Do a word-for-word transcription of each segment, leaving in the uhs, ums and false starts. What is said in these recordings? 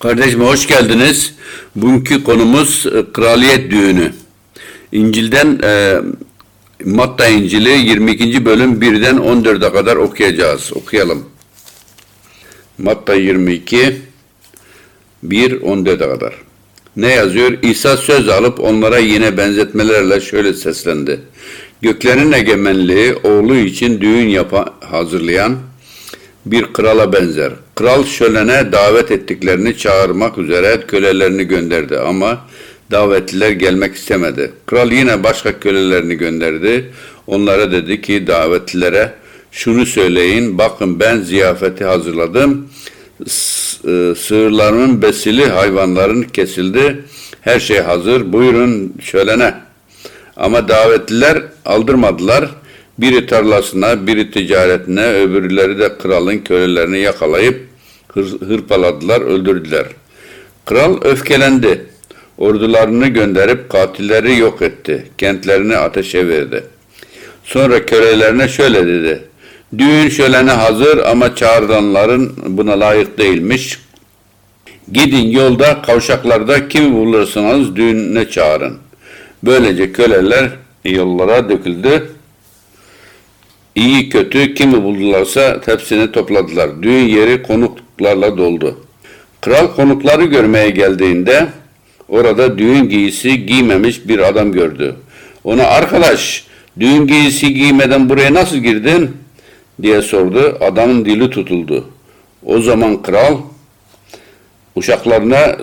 Kardeşim hoş geldiniz. Bugünkü konumuz e, Kraliyet Düğünü. İncil'den e, Matta İncil'i yirmi ikinci bölüm birden on dörde kadar okuyacağız. Okuyalım. Matta yirmi iki bir on dörde kadar. Ne yazıyor? İsa söz alıp onlara yine benzetmelerle şöyle seslendi. Göklerin egemenliği oğlu için düğün yapa, hazırlayan bir krala benzer. Kral şölene davet ettiklerini çağırmak üzere kölelerini gönderdi ama davetliler gelmek istemedi. Kral yine başka kölelerini gönderdi. Onlara dedi ki davetlilere şunu söyleyin, bakın ben ziyafeti hazırladım. Sığırlarımın besili, hayvanların kesildi. Her şey hazır. Buyurun şölene. Ama davetliler aldırmadılar. Biri tarlasına, biri ticaretine, öbürleri de kralın kölelerini yakalayıp hır, hırpaladılar, öldürdüler. Kral öfkelendi. Ordularını gönderip katilleri yok etti. Kentlerini ateşe verdi. Sonra kölelerine şöyle dedi. Düğün şöleni hazır ama çağrılanların buna layık değilmiş. Gidin yolda, kavşaklarda kimi bulursanız düğüne çağırın. Böylece köleler yollara döküldü. İyi kötü kimi buldularsa hepsini topladılar. Düğün yeri konuklarla doldu. Kral konukları görmeye geldiğinde orada düğün giysi giymemiş bir adam gördü. Ona arkadaş düğün giysi giymeden buraya nasıl girdin diye sordu. Adamın dili tutuldu. O zaman kral uşaklarına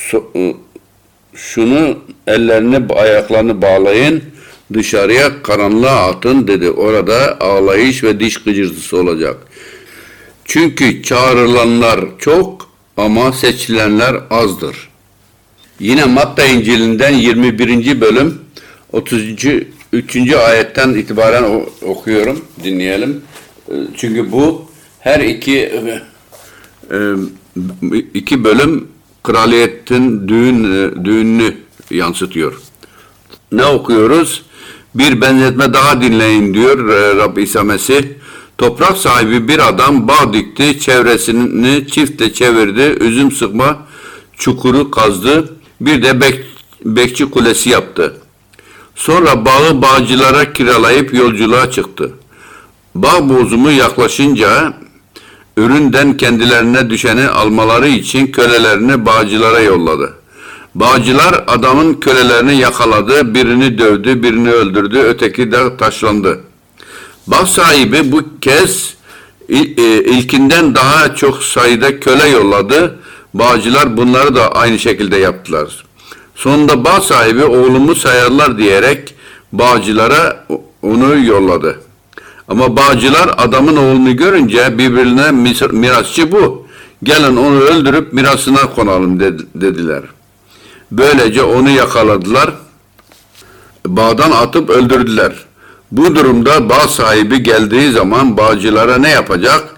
şunu ellerini ayaklarını bağlayın dışarıya karanlığa atın dedi. Orada ağlayış ve diş gıcırtısı olacak. Çünkü çağrılanlar çok ama seçilenler azdır. Yine Matta İncil'inden yirmi birinci bölüm otuz üçüncü ayetten itibaren okuyorum. Dinleyelim. Çünkü bu her iki iki bölüm kraliyetin düğün düğününü yansıtıyor. Ne okuyoruz? Bir benzetme daha dinleyin diyor Rab İsa Mesih. Toprak sahibi bir adam bağ dikti, çevresini çiftle çevirdi, üzüm sıkma çukuru kazdı, bir de bek, bekçi kulesi yaptı. Sonra bağı bağcılara kiralayıp yolculuğa çıktı. Bağ bozumu yaklaşınca üründen kendilerine düşeni almaları için kölelerini bağcılara yolladı. Bağcılar adamın kölelerini yakaladı, birini dövdü, birini öldürdü, öteki de taşlandı. Bağ sahibi bu kez ilkinden daha çok sayıda köle yolladı. Bağcılar bunları da aynı şekilde yaptılar. Sonunda bağ sahibi oğlumu sayarlar diyerek bağcılara onu yolladı. Ama bağcılar adamın oğlunu görünce birbirine mirasçı bu. Gelin onu öldürüp mirasına konalım dediler. Böylece onu yakaladılar, bağdan atıp öldürdüler. Bu durumda bağ sahibi geldiği zaman bağcılara ne yapacak?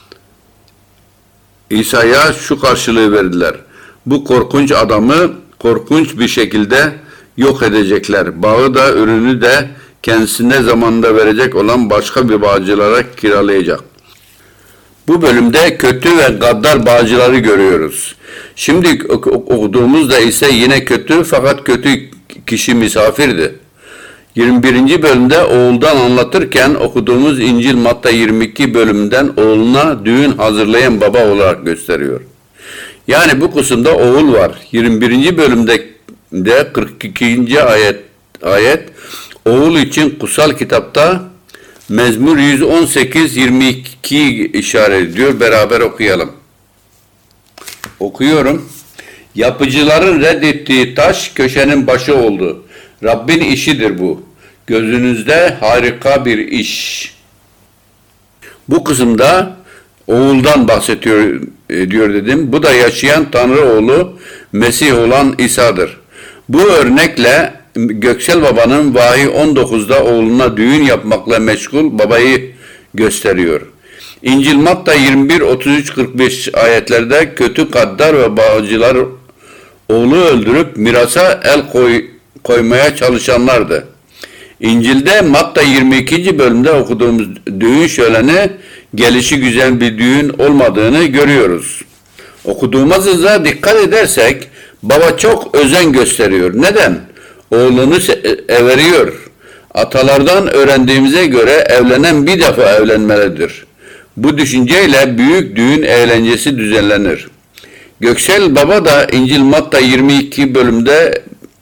İsa'ya şu karşılığı verdiler. Bu korkunç adamı korkunç bir şekilde yok edecekler. Bağı da ürünü de kendisine zamanında verecek olan başka bir bağcılara kiralayacak. Bu bölümde kötü ve gaddar bağcıları görüyoruz. Şimdi okuduğumuzda ise yine kötü fakat kötü kişi misafirdi. yirmi birinci bölümde oğuldan anlatırken okuduğumuz İncil Matta yirmi iki bölümünden oğluna düğün hazırlayan baba olarak gösteriyor. Yani bu kısımda oğul var. yirmi birinci bölümde de kırk ikinci ayet ayet oğul için kutsal kitapta Mezmur yüz on sekiz yirmi iki işaret ediyor. Beraber okuyalım. Okuyorum. Yapıcıların reddettiği taş köşenin başı oldu. Rabbin işidir bu. Gözünüzde harika bir iş. Bu kısımda oğuldan bahsediyor diyor dedim. Bu da yaşayan Tanrı oğlu Mesih olan İsa'dır. Bu örnekle Göksel Baba'nın Vahiy on dokuzda oğluna düğün yapmakla meşgul babayı gösteriyor. İncil Matta yirmi bir otuz üç kırk beş ayetlerde kötü gaddar ve bağcılar oğlu öldürüp mirasa el koy, koymaya çalışanlardı. İncil'de Matta yirmi ikinci bölümde okuduğumuz düğün şöleni gelişi güzel bir düğün olmadığını görüyoruz. Okuduğumuzda dikkat edersek baba çok özen gösteriyor. Neden? Oğlunu everiyor. Atalardan öğrendiğimize göre evlenen bir defa evlenmelidir. Bu düşünceyle büyük düğün eğlencesi düzenlenir. Göksel Baba da İncil Matta yirmi iki bölümde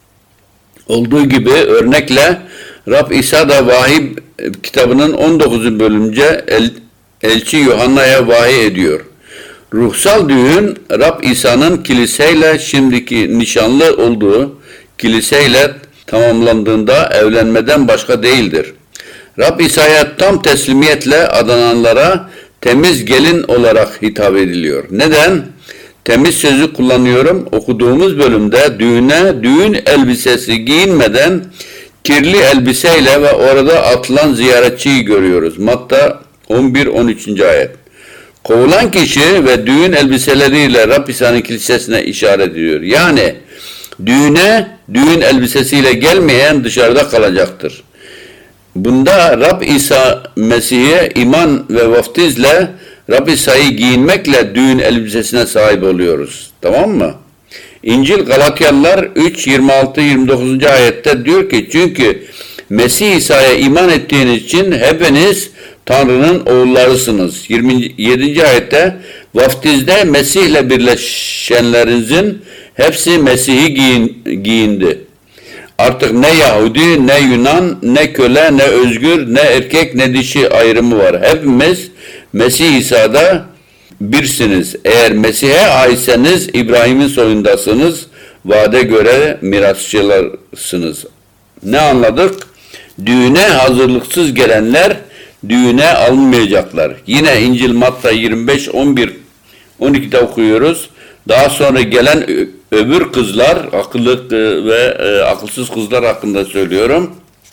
olduğu gibi örnekle Rab İsa da vahiy kitabının on dokuzuncu bölümce el, elçi Yuhanna'ya vahiy ediyor. Ruhsal düğün Rab İsa'nın kiliseyle şimdiki nişanlı olduğu kiliseyle tamamlandığında evlenmeden başka değildir. Rab İsa'ya tam teslimiyetle adananlara temiz gelin olarak hitap ediliyor. Neden? Temiz sözü kullanıyorum. Okuduğumuz bölümde düğüne düğün elbisesi giyinmeden kirli elbiseyle ve orada atılan ziyaretçiyi görüyoruz. Matta on bir on üç. ayet. Kovulan kişi ve düğün elbiseleriyle Rab İsa'nın kilisesine işaret ediyor. Yani düğüne düğün elbisesiyle gelmeyen dışarıda kalacaktır. Bunda Rab İsa Mesih'e iman ve vaftizle Rab İsa'yı giyinmekle düğün elbisesine sahip oluyoruz. Tamam mı? İncil Galatyalılar üç yirmi altı yirmi dokuz. ayette diyor ki çünkü Mesih İsa'ya iman ettiğiniz için hepiniz Tanrı'nın oğullarısınız. yirmi yedinci. ayette vaftizde Mesih'le birleşenlerinizin hepsi Mesih'i giyin, giyindi. Artık ne Yahudi, ne Yunan, ne köle, ne özgür, ne erkek, ne dişi ayrımı var. Hepimiz Mesih İsa'da birsiniz. Eğer Mesih'e aitseniz İbrahim'in soyundasınız. Vaade göre mirasçılarsınız. Ne anladık? Düğüne hazırlıksız gelenler düğüne alınmayacaklar. Yine İncil Matta yirmi beş on bir on iki'de okuyoruz. Daha sonra gelen öbür kızlar, akıllı ve e, akılsız kızlar hakkında söylüyorum.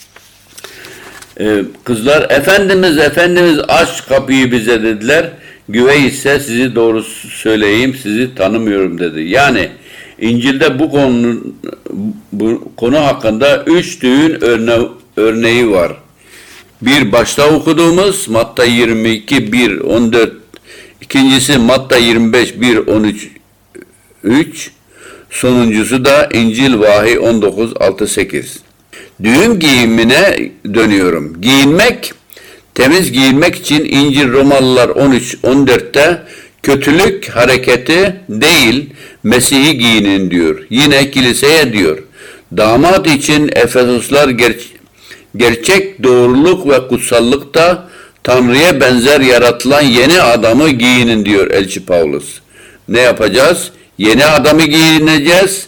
E, kızlar, Efendimiz, Efendimiz aç kapıyı bize dediler. Güvey ise sizi doğru söyleyeyim, sizi tanımıyorum dedi. Yani İncil'de bu konu, bu konu hakkında üç düğün örne, örneği var. Bir başta okuduğumuz Matta yirmi iki bir on dört, ikincisi Matta yirmi beş bir on üç üç, sonuncusu da İncil Vahiy on dokuz altı sekiz. Düğün giyimine dönüyorum. Giyinmek, temiz giyinmek için İncil Romalılar on üç on dört'te kötülük hareketi değil Mesih'i giyinin diyor. Yine kiliseye diyor. Damat için Efesoslar ger- gerçek doğruluk ve kutsallıkta Tanrı'ya benzer yaratılan yeni adamı giyinin diyor Elçi Pavlus. Ne yapacağız? Yeni adamı giyineceğiz,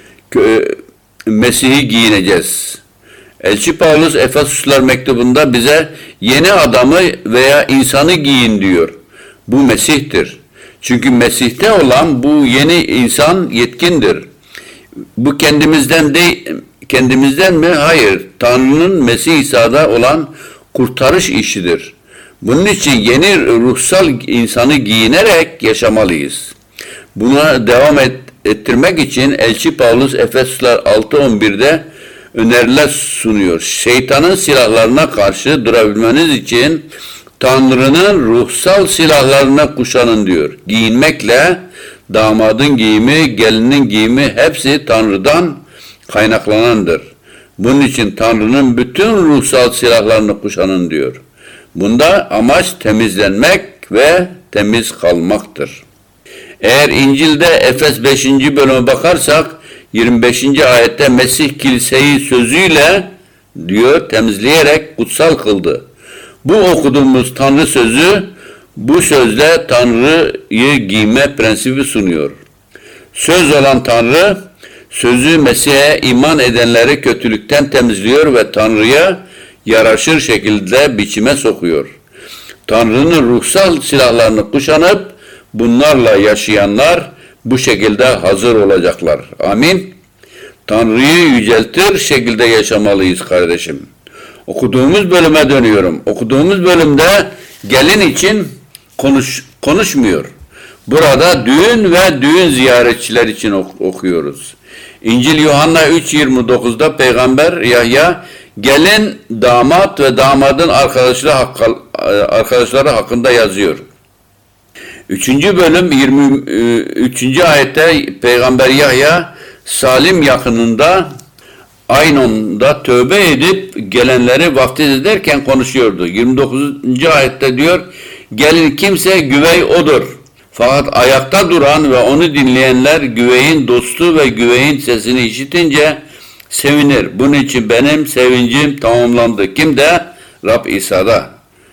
Mesih'i giyineceğiz. Elçi Pavlus Efesoslar mektubunda bize yeni adamı veya insanı giyin diyor. Bu Mesih'tir. Çünkü Mesih'te olan bu yeni insan yetkindir. Bu kendimizden değil, kendimizden mi? Hayır. Tanrı'nın Mesih İsa'da olan kurtarış işidir. Bunun için yeni ruhsal insanı giyinerek yaşamalıyız. Buna devam et, ettirmek için Elçi Pavlus Efesoslar altı on bir'de öneriler sunuyor. Şeytanın silahlarına karşı durabilmeniz için Tanrı'nın ruhsal silahlarına kuşanın diyor. Giyinmekle damadın giyimi, gelinin giyimi hepsi Tanrı'dan kaynaklanandır. Bunun için Tanrı'nın bütün ruhsal silahlarını kuşanın diyor. Bunda amaç temizlenmek ve temiz kalmaktır. Eğer İncil'de Efes beşinci bölüme bakarsak yirmi beşinci ayette Mesih kiliseyi sözüyle diyor temizleyerek kutsal kıldı. Bu okuduğumuz Tanrı sözü bu sözle Tanrı'yı giyme prensibi sunuyor. Söz olan Tanrı sözü Mesih'e iman edenleri kötülükten temizliyor ve Tanrı'ya yaraşır şekilde biçime sokuyor. Tanrı'nın ruhsal silahlarını kuşanıp bunlarla yaşayanlar bu şekilde hazır olacaklar. Amin. Tanrı'yı yüceltir şekilde yaşamalıyız kardeşim. Okuduğumuz bölüme dönüyorum. Okuduğumuz bölümde gelin için konuş, konuşmuyor. Burada düğün ve düğün ziyaretçiler için ok- okuyoruz. İncil Yuhanna üç yirmi dokuz'da Peygamber Yahya gelin, damat ve damadın arkadaşları, hakka, arkadaşları hakkında yazıyor. Üçüncü bölüm yirmi üçüncü ayette Peygamber Yahya Salim yakınında Aynon'da tövbe edip gelenleri vaftiz ederken konuşuyordu. yirmi dokuzuncu ayette diyor, gelin kimse güvey odur. Fakat ayakta duran ve onu dinleyenler güveyin dostu ve güveyin sesini işitince sevinir. Bunun için benim sevincim tamamlandı. Kimde? Rab İsa'da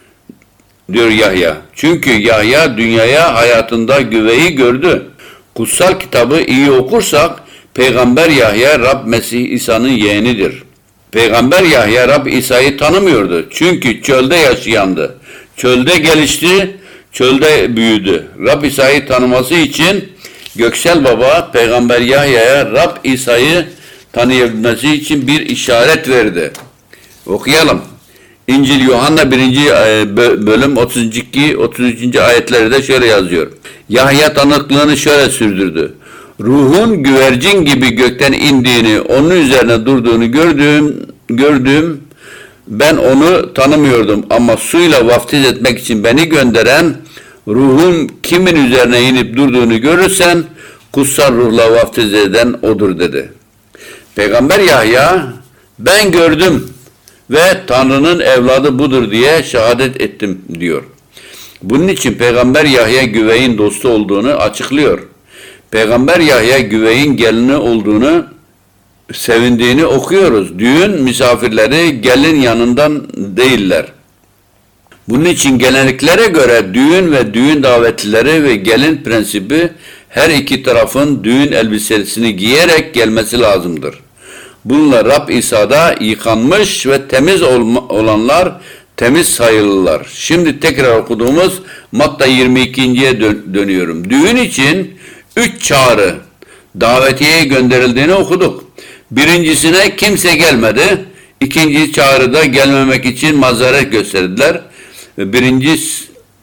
diyor Yahya. Çünkü Yahya dünyaya hayatında güveyi gördü. Kutsal kitabı iyi okursak Peygamber Yahya Rab Mesih İsa'nın yeğenidir. Peygamber Yahya Rab İsa'yı tanımıyordu. Çünkü çölde yaşayandı. Çölde gelişti, çölde büyüdü. Rab İsa'yı tanıması için Göksel Baba Peygamber Yahya'ya Rab İsa'yı tanıyabilmesi için bir işaret verdi. Okuyalım. İncil Yuhanna birinci bölüm otuz iki otuz üçüncü ayetlerde şöyle yazıyor. Yahya tanıklığını şöyle sürdürdü. Ruhun güvercin gibi gökten indiğini, onun üzerine durduğunu gördüğüm, gördüğüm ben onu tanımıyordum ama suyla vaftiz etmek için beni gönderen ruhun kimin üzerine inip durduğunu görürsen kutsal ruhla vaftiz eden odur dedi. Peygamber Yahya ben gördüm ve Tanrı'nın evladı budur diye şehadet ettim diyor. Bunun için Peygamber Yahya güveyin dostu olduğunu açıklıyor. Peygamber Yahya güveyin gelini olduğunu sevindiğini okuyoruz. Düğün misafirleri gelin yanından değiller. Bunun için genelliklere göre düğün ve düğün davetlileri ve gelin prensibi her iki tarafın düğün elbisesini giyerek gelmesi lazımdır. Bununla Rab İsa'da yıkanmış ve temiz olanlar temiz sayılırlar. Şimdi tekrar okuduğumuz Matta yirmi ikinciye dön dönüyorum. Düğün için üç çağrı davetiyeye gönderildiğini okuduk. Birincisine kimse gelmedi. İkinci çağrıda gelmemek için mazeret gösterdiler. Birincisi,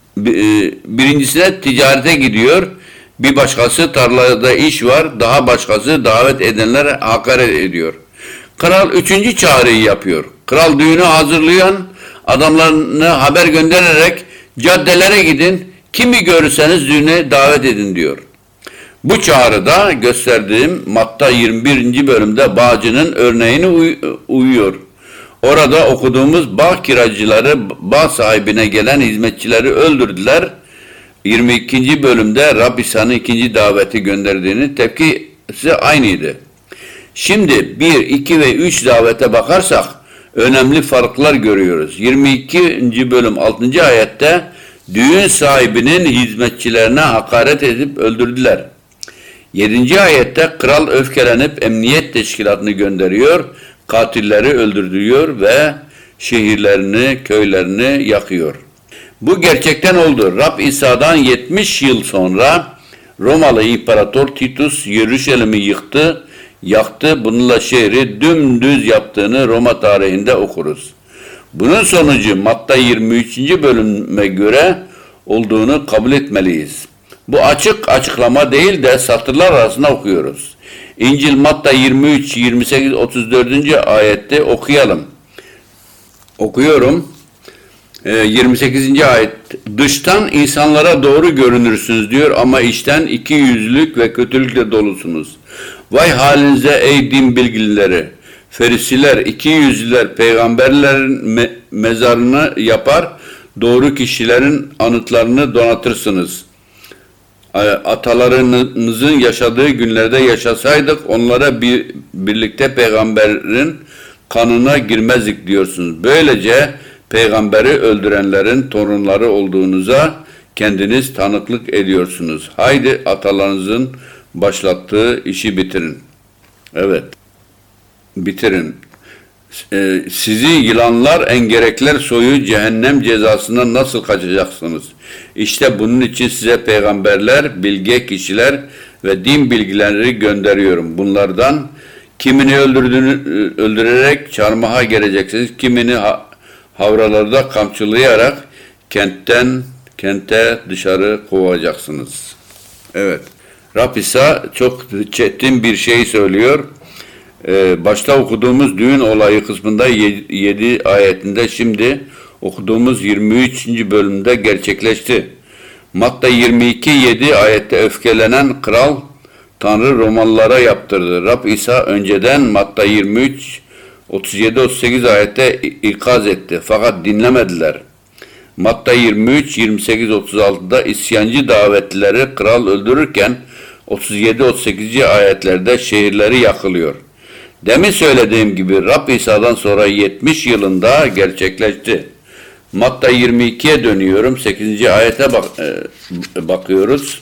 birincisine ticarete gidiyor. Bir başkası tarlada iş var. Daha başkası davet edenlere hakaret ediyor. Kral üçüncü çağrıyı yapıyor. Kral düğünü hazırlayan adamlarına haber göndererek caddelere gidin. Kimi görürseniz düğüne davet edin diyor. Bu çağrıda gösterdiğim Matta yirmi birinci bölümde bağcının örneğini uy uyuyor. Orada okuduğumuz bağ kiracıları bağ sahibine gelen hizmetçileri öldürdüler. yirmi ikinci bölümde Rab İsa'nın ikinci daveti gönderdiğini tepkisi aynıydı. Şimdi bir, iki ve üç davete bakarsak önemli farklar görüyoruz. yirmi ikinci bölüm altıncı ayette düğün sahibinin hizmetçilerine hakaret edip öldürdüler. yedinci ayette kral öfkelenip emniyet teşkilatını gönderiyor, katilleri öldürüyor ve şehirlerini, köylerini yakıyor. Bu gerçekten oldu. Rab İsa'dan yetmiş yıl sonra Romalı İmparator Titus Yeruşalim'i yıktı, yaktı. Bununla şehri dümdüz yaptığını Roma tarihinde okuruz. Bunun sonucu Matta yirmi üçüncü bölüme göre olduğunu kabul etmeliyiz. Bu açık açıklama değil de satırlar arasında okuyoruz. İncil Matta yirmi üç, yirmi sekiz, otuz dördüncü ayette okuyalım. Okuyorum. yirmi sekizinci ayet. Dıştan insanlara doğru görünürsünüz diyor ama içten iki yüzlülük ve kötülükle dolusunuz. Vay halinize ey din bilginleri. Ferisiler, iki yüzlüler peygamberlerin me mezarını yapar, doğru kişilerin anıtlarını donatırsınız. Atalarınızın yaşadığı günlerde yaşasaydık onlara bir, birlikte peygamberin kanına girmezdik diyorsunuz. Böylece peygamberi öldürenlerin torunları olduğunuza kendiniz tanıklık ediyorsunuz. Haydi atalarınızın başlattığı işi bitirin. Evet, bitirin. Ee, sizi yılanlar, engerekler soyu cehennem cezasından nasıl kaçacaksınız? İşte bunun için size peygamberler, bilge kişiler ve din bilgileri gönderiyorum. Bunlardan kimini öldürdüğünü, öldürerek çarmıha geleceksiniz, kimini ha, havralarda kamçılayarak kentten kente dışarı kovacaksınız. Evet, Rab İsa çok çetin bir şey söylüyor. Ee, başta okuduğumuz düğün olayı kısmında yedi ayetinde, şimdi okuduğumuz yirmi üçüncü bölümde gerçekleşti. Matta yirmi iki yedi ayette öfkelenen kral Tanrı Romalılara yaptırdı. Rab İsa önceden Matta yirmi üç otuz yedi otuz sekiz ayette ikaz etti. Fakat dinlemediler. Matta yirmi üç yirmi sekiz otuz altıda isyancı davetlileri kral öldürürken otuz yedi otuz sekiz ayetlerde şehirleri yakılıyor. Demin söylediğim gibi Rab İsa'dan sonra yetmiş yılında gerçekleşti. Matta yirmi ikiye dönüyorum. sekizinci ayete bak, e, bakıyoruz.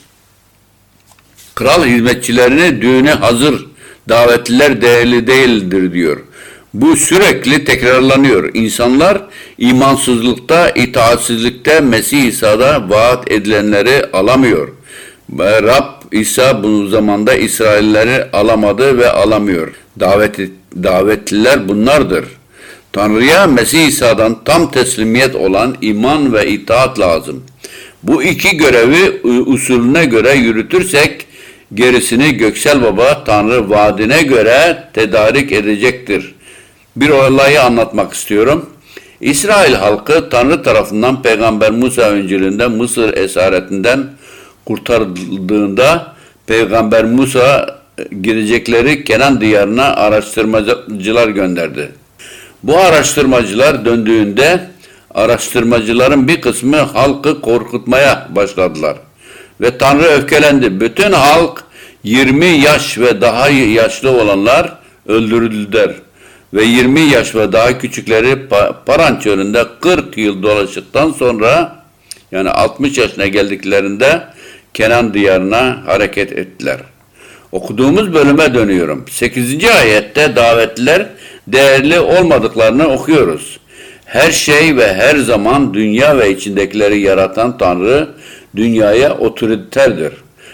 Kral hizmetçilerini düğüne hazır davetliler değerli değildir diyor. Bu sürekli tekrarlanıyor. İnsanlar imansızlıkta, itaatsizlikte Mesih İsa'da vaat edilenleri alamıyor. Rab İsa bu zamanda İsrailleri alamadı ve alamıyor. Davet, davetliler bunlardır. Tanrı'ya Mesih İsa'dan tam teslimiyet olan iman ve itaat lazım. Bu iki görevi usulüne göre yürütürsek gerisini Göksel Baba Tanrı vaadine göre tedarik edecektir. Bir olayı anlatmak istiyorum. İsrail halkı Tanrı tarafından Peygamber Musa öncülüğünde Mısır esaretinden kurtarıldığında Peygamber Musa gidecekleri Kenan diyarına araştırmacılar gönderdi. Bu araştırmacılar döndüğünde araştırmacıların bir kısmı halkı korkutmaya başladılar. Ve Tanrı öfkelendi. Bütün halk yirmi yaş ve daha yaşlı olanlar öldürüldüler. Ve yirmi yaş ve daha küçükleri Paran çölünde kırk yıl dolaştıktan sonra yani altmış yaşına geldiklerinde Kenan diyarına hareket ettiler. Okuduğumuz bölüme dönüyorum. sekizinci ayette davetliler değerli olmadıklarını okuyoruz. Her şey ve her zaman dünya ve içindekileri yaratan Tanrı dünyaya otoriterdir.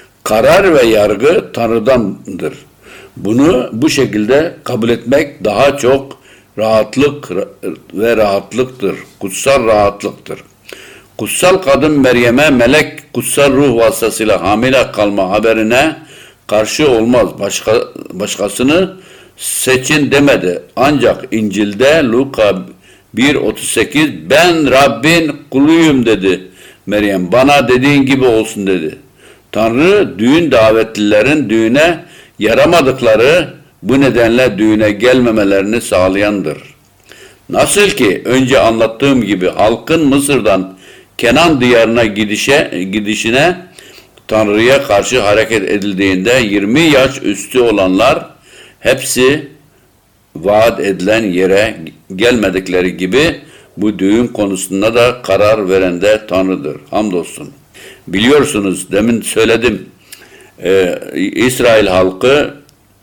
Karar ve yargı Tanrı'dandır. Bunu bu şekilde kabul etmek daha çok rahatlık ve rahatlıktır. Kutsal rahatlıktır. Kutsal kadın Meryem'e melek kutsal ruh vasıtasıyla hamile kalma haberine karşı olmaz. Başka, başkasını seçin demedi. Ancak İncil'de Luka bir otuz sekiz ben Rabbin kuluyum dedi. Meryem bana dediğin gibi olsun dedi. Tanrı düğün davetlilerin düğüne yaramadıkları bu nedenle düğüne gelmemelerini sağlayandır. Nasıl ki önce anlattığım gibi halkın Mısır'dan Kenan diyarına gidişe, gidişine Tanrı'ya karşı hareket edildiğinde yirmi yaş üstü olanlar hepsi vaat edilen yere gelmedikleri gibi bu düğün konusunda da karar veren de Tanrı'dır. Hamdolsun. Biliyorsunuz demin söyledim. Ee, İsrail halkı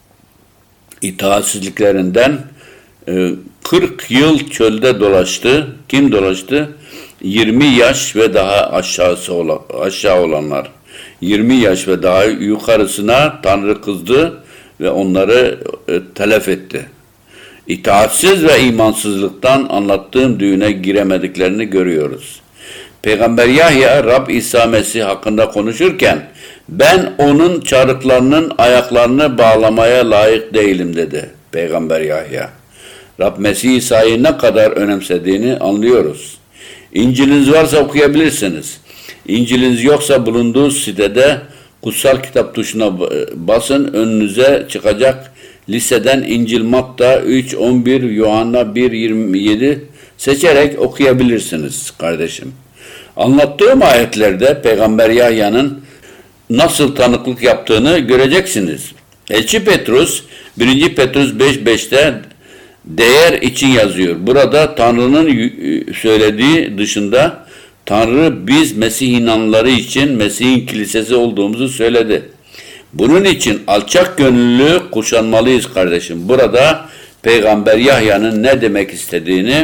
itaatsizliklerinden e, kırk yıl çölde dolaştı. Kim dolaştı? yirmi yaş ve daha aşağısı olan, aşağı olanlar. yirmi yaş ve daha yukarısına Tanrı kızdı ve onları e, telef etti. İtaatsiz ve imansızlıktan anlattığım düğüne giremediklerini görüyoruz. Peygamber Yahya Rab İsa Mesih hakkında konuşurken ben onun çarıklarının ayaklarını bağlamaya layık değilim dedi Peygamber Yahya. Rab Mesih İsa'yı ne kadar önemsediğini anlıyoruz. İncil'iniz varsa okuyabilirsiniz. İncil'iniz yoksa bulunduğu sitede kutsal kitap tuşuna basın, önünüze çıkacak listeden İncil Matta üç on bir, Yuhanna bir yirmi yedi seçerek okuyabilirsiniz kardeşim. Anlattığım ayetlerde Peygamber Yahya'nın nasıl tanıklık yaptığını göreceksiniz. Elçi Petrus birinci Petrus beş beşte değer için yazıyor. Burada Tanrı'nın söylediği dışında Tanrı biz Mesih inananları için Mesih'in kilisesi olduğumuzu söyledi. Bunun için alçak gönüllü kuşanmalıyız kardeşim. Burada Peygamber Yahya'nın ne demek istediğini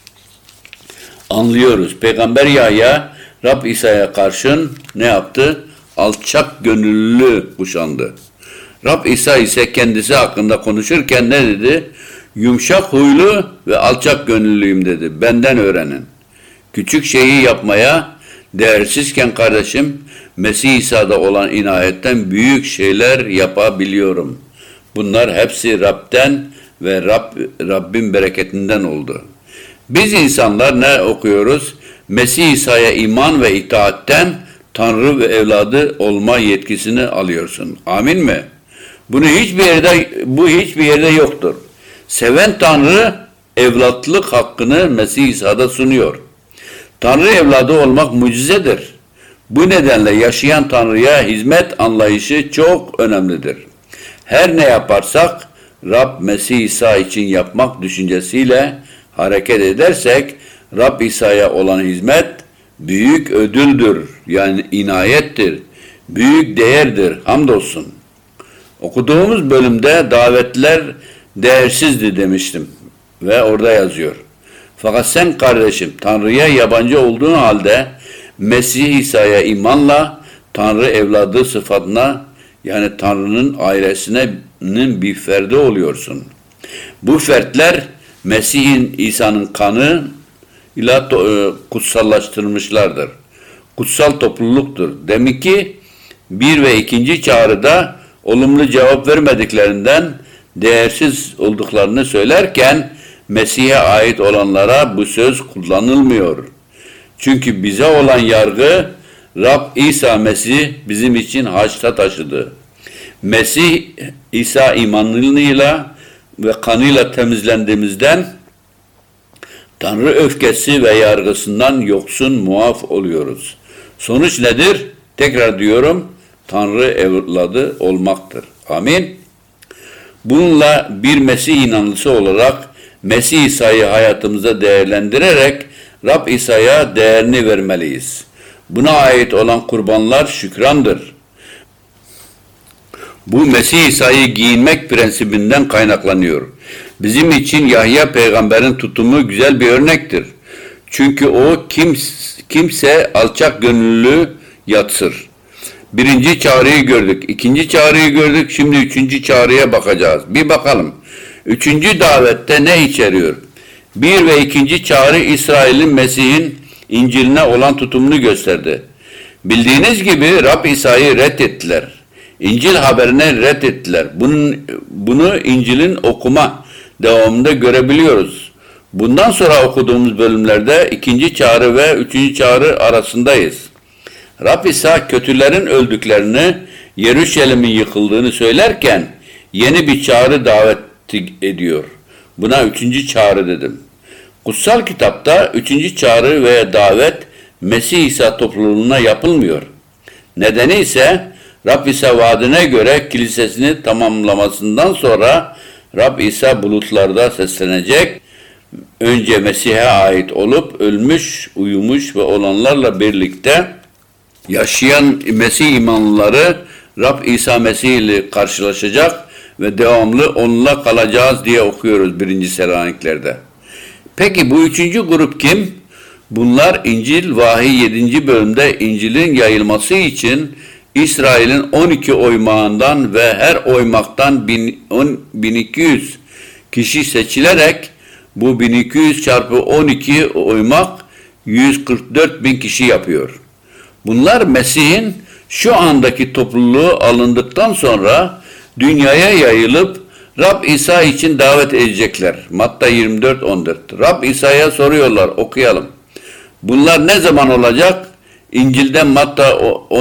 anlıyoruz. Peygamber Yahya Rab İsa'ya karşın ne yaptı? Alçak gönüllü kuşandı. Rab İsa ise kendisi hakkında konuşurken ne dedi? Yumuşak huylu ve alçak gönüllüyüm dedi. Benden öğrenin. Küçük şeyi yapmaya değersizken kardeşim Mesih İsa'da olan inayetten büyük şeyler yapabiliyorum. Bunlar hepsi Rab'den ve Rab, Rabbin bereketinden oldu. Biz insanlar ne okuyoruz? Mesih İsa'ya iman ve itaatten Tanrı ve evladı olma yetkisini alıyorsun. Amin mi? Bunu hiçbir yerde bu hiçbir yerde yoktur. Seven Tanrı evlatlık hakkını Mesih İsa'da sunuyor. Tanrı evladı olmak mucizedir. Bu nedenle yaşayan Tanrı'ya hizmet anlayışı çok önemlidir. Her ne yaparsak Rab Mesih İsa için yapmak düşüncesiyle hareket edersek Rab İsa'ya olan hizmet büyük ödüldür. Yani inayettir. Büyük değerdir. Hamdolsun. Okuduğumuz bölümde davetler değersizdi demiştim. Ve orada yazıyor. Fakat sen kardeşim Tanrı'ya yabancı olduğun halde Mesih İsa'ya imanla Tanrı evladı sıfatına yani Tanrı'nın ailesinin bir ferdi oluyorsun. Bu fertler Mesih'in İsa'nın kanı ile kutsallaştırmışlardır. Kutsal topluluktur. Demek ki bir ve ikinci çağrıda olumlu cevap vermediklerinden değersiz olduklarını söylerken Mesih'e ait olanlara bu söz kullanılmıyor. Çünkü bize olan yargı Rab İsa Mesih bizim için haçta taşıdı. Mesih İsa imanıyla ve kanıyla temizlendiğimizden Tanrı öfkesi ve yargısından yoksun muaf oluyoruz. Sonuç nedir? Tekrar diyorum, Tanrı evladı olmaktır. Amin. Bununla bir Mesih inanlısı olarak Mesih İsa'yı hayatımıza değerlendirerek Rab İsa'ya değerini vermeliyiz. Buna ait olan kurbanlar şükrandır. Bu Mesih İsa'yı giyinmek prensibinden kaynaklanıyor. Bizim için Yahya peygamberin tutumu güzel bir örnektir. Çünkü o kimse, kimse alçak gönüllü yatsır. Birinci çağrıyı gördük, ikinci çağrıyı gördük, şimdi üçüncü çağrıya bakacağız. Bir bakalım. Üçüncü davette ne içeriyor? Bir ve ikinci çağrı İsrail'in Mesih'in İncil'ine olan tutumunu gösterdi. Bildiğiniz gibi Rab İsa'yı reddettiler. İncil haberine reddettiler. Bunun, bunu İncil'in okuma devamında görebiliyoruz. Bundan sonra okuduğumuz bölümlerde ikinci çağrı ve üçüncü çağrı arasındayız. Rab İsa kötülerin öldüklerini, Yeruşalim'in yıkıldığını söylerken yeni bir çağrı davet ediyor. Buna üçüncü çağrı dedim. Kutsal kitapta üçüncü çağrı veya davet Mesih İsa topluluğuna yapılmıyor. Nedeni ise Rab İsa vaadine göre kilisesini tamamlamasından sonra Rab İsa bulutlarda seslenecek. Önce Mesih'e ait olup ölmüş, uyumuş ve olanlarla birlikte yaşayan Mesih imanlıları Rab İsa Mesih ile karşılaşacak ve devamlı onunla kalacağız diye okuyoruz birinci Selaniklerde. Peki bu üçüncü grup kim? Bunlar İncil Vahiy yedinci bölümde İncil'in yayılması için İsrail'in on iki oymağından ve her oymaktan bin iki yüz kişi seçilerek bu bin iki yüz çarpı on iki oymak yüz kırk dört bin kişi yapıyor. Bunlar Mesih'in şu andaki topluluğu alındıktan sonra dünyaya yayılıp Rab İsa için davet edecekler. Matta yirmi dört on dört. Rab İsa'ya soruyorlar, okuyalım. Bunlar ne zaman olacak? İncil'den Matta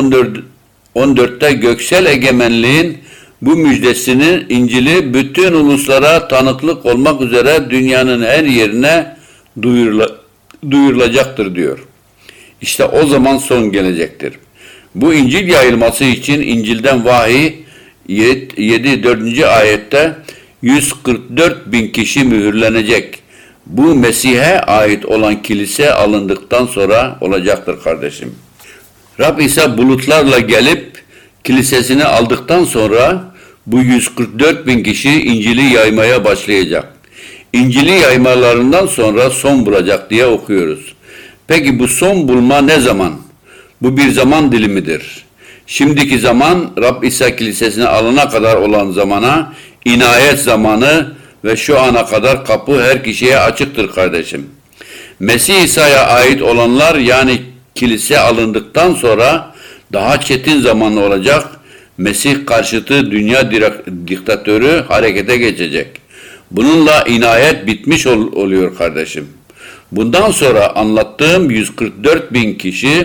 on dörtte göksel egemenliğin bu müjdesinin İncil'i bütün uluslara tanıklık olmak üzere dünyanın her yerine duyurula, duyurulacaktır diyor. İşte o zaman son gelecektir. Bu İncil yayılması için İncil'den vahiy yedi dördüncü ayette yüz kırk dört bin kişi mühürlenecek. Bu Mesih'e ait olan kilise alındıktan sonra olacaktır kardeşim. Rab İsa bulutlarla gelip kilisesini aldıktan sonra bu yüz kırk dört bin kişi İncil'i yaymaya başlayacak. İncil'i yaymalarından sonra son bulacak diye okuyoruz. Peki bu son bulma ne zaman? Bu bir zaman dilimidir. Şimdiki zaman Rab İsa kilisesine alana kadar olan zamana inayet zamanı ve şu ana kadar kapı her kişiye açıktır kardeşim. Mesih İsa'ya ait olanlar yani kilise alındıktan sonra daha çetin zaman olacak. Mesih karşıtı dünya diktatörü harekete geçecek. Bununla inayet bitmiş ol- oluyor kardeşim. Bundan sonra anlattığım yüz kırk dört bin kişi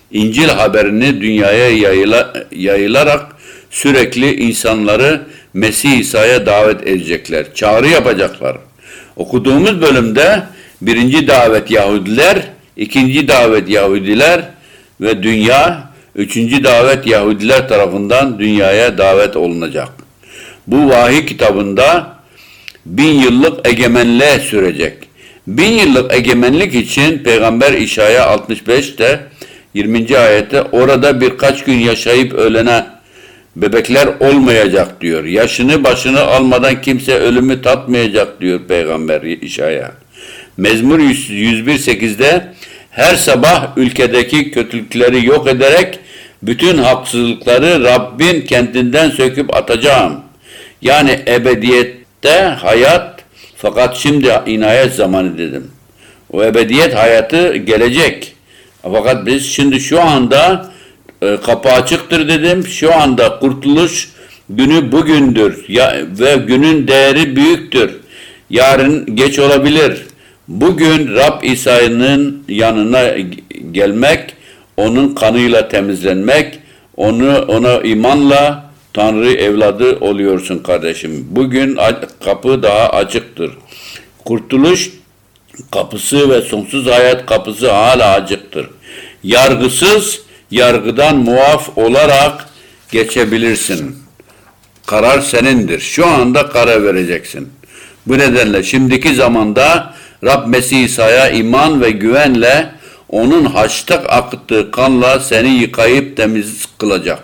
İncil haberini dünyaya yayıla, yayılarak sürekli insanları Mesih İsa'ya davet edecekler. Çağrı yapacaklar. Okuduğumuz bölümde birinci davet Yahudiler, ikinci davet Yahudiler ve dünya, üçüncü davet Yahudiler tarafından dünyaya davet olunacak. Bu vahiy kitabında bin yıllık egemenliğe sürecek. Bin yıllık egemenlik için Peygamber İşaya altmış beşte yirminci ayette orada birkaç gün yaşayıp ölene bebekler olmayacak diyor. Yaşını başını almadan kimse ölümü tatmayacak diyor Peygamber İşaya. Mezmur yüz bir sekizde her sabah ülkedeki kötülükleri yok ederek bütün haksızlıkları Rabbin kendinden söküp atacağım. Yani ebediyette hayat, fakat şimdi inayet zamanı dedim. O ebediyet hayatı gelecek. Fakat biz şimdi şu anda e, kapı açıktır dedim. Şu anda kurtuluş günü bugündür. Ya, ve günün değeri büyüktür. Yarın geç olabilir. Bugün Rab İsa'nın yanına gelmek, onun kanıyla temizlenmek, onu ona imanla Tanrı evladı oluyorsun kardeşim. Bugün kapı daha açıktır. Kurtuluş kapısı ve sonsuz hayat kapısı hala açıktır. Yargısız, yargıdan muaf olarak geçebilirsin. Karar senindir. Şu anda karar vereceksin. Bu nedenle şimdiki zamanda Rab Mesih İsa'ya iman ve güvenle onun haçta akıttığı kanla seni yıkayıp temiz kılacak.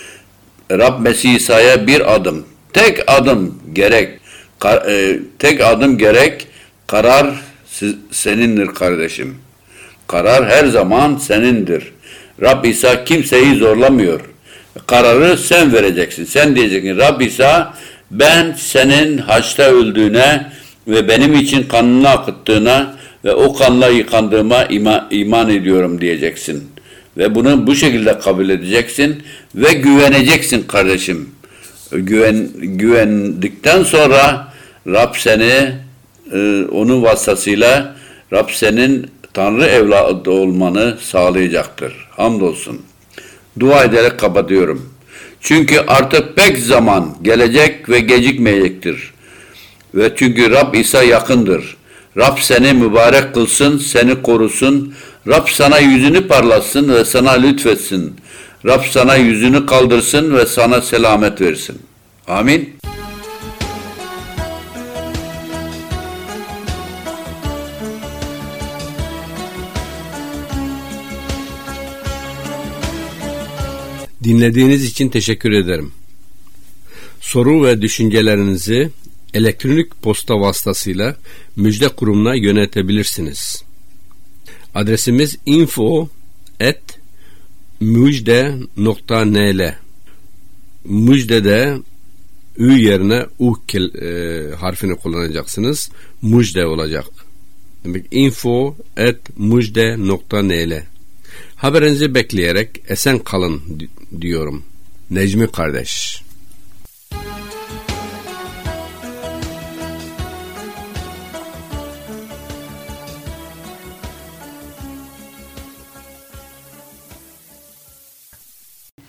Rab Mesih İsa'ya bir adım, tek adım gerek, kar, e, tek adım gerek, karar siz, senindir kardeşim. Karar her zaman senindir. Rab İsa kimseyi zorlamıyor. Kararı sen vereceksin. Sen diyeceksin, Rab İsa ben senin haçta öldüğüne ve benim için kanını akıttığına ve o kanla yıkandığıma iman, iman ediyorum diyeceksin. Ve bunu bu şekilde kabul edeceksin ve güveneceksin kardeşim. Güven, güvendikten sonra Rab seni, e, onun vasıtasıyla Rab senin Tanrı evladı olmanı sağlayacaktır. Hamdolsun. Dua ederek kapatıyorum. Çünkü artık pek zaman gelecek ve gecikmeyecektir. Ve çünkü Rab İsa yakındır. Rab seni mübarek kılsın, seni korusun. Rab sana yüzünü parlatsın ve sana lütfetsin. Rab sana yüzünü kaldırsın ve sana selamet versin. Amin. Dinlediğiniz için teşekkür ederim. Soru ve düşüncelerinizi elektronik posta vasıtasıyla Müjde Kurumu'na yöneltebilirsiniz. Adresimiz info at müjde nokta nl. Müjde'de ü yerine u e, harfini kullanacaksınız. Müjde olacak. Demek info at müjde nokta nl. Haberinizi bekleyerek esen kalın diyorum. Necmi kardeş.